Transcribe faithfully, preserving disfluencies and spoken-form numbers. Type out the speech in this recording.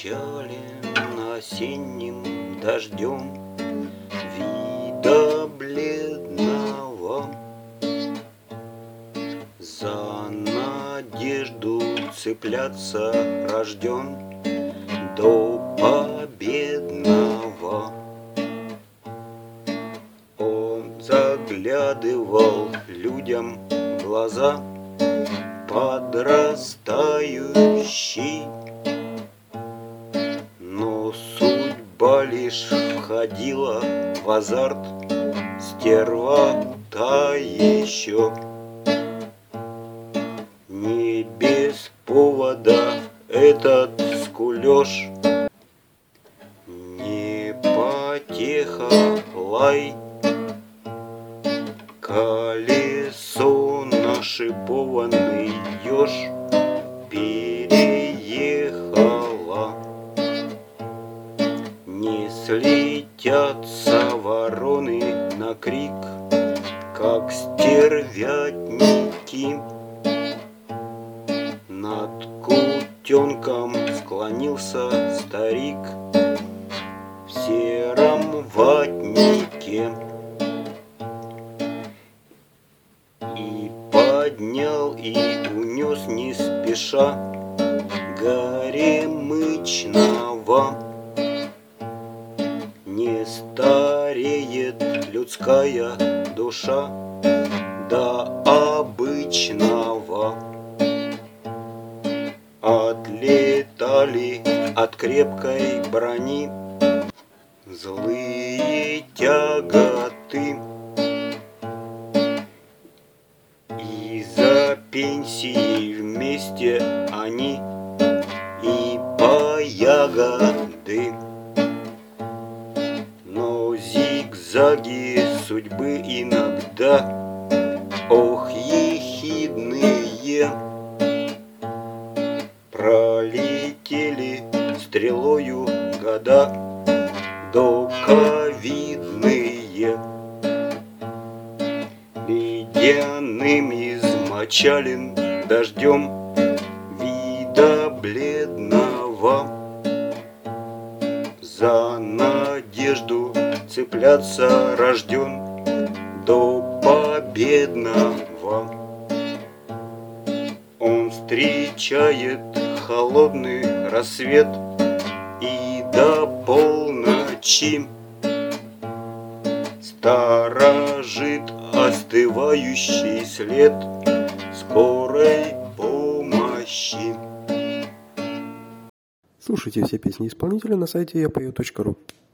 опечален осенним дождем вида бледного. За надежду цепляться рожден до победного. Он заглядывал людям в глаза, подрастающий, но судьба лишь входила в азарт, стерва та еще. Не без повода этот скулёж, не потеха лай, колесо нашипованный еж переехала. Не слетятся вороны на крик, как стервятники. Над кутенком склонился старик в сером ватнике и поднял и унес не спеша горемычного. Не стареет людская душа до обычного. Отлетали от крепкой брони злые тяготы, и за пенсией вместе они и по ягоды. Но зигзаги судьбы иногда, ох, ехидные, пролетели стрелою года до ковидные. Ледяным измочален дождем вида бледного. За надежду цепляться рожден до победного. Он встречает холодный рассвет и до полночи сторожит остывающий след скорой помощи. Слушайте все песни исполнителя на сайте я пою точка ру.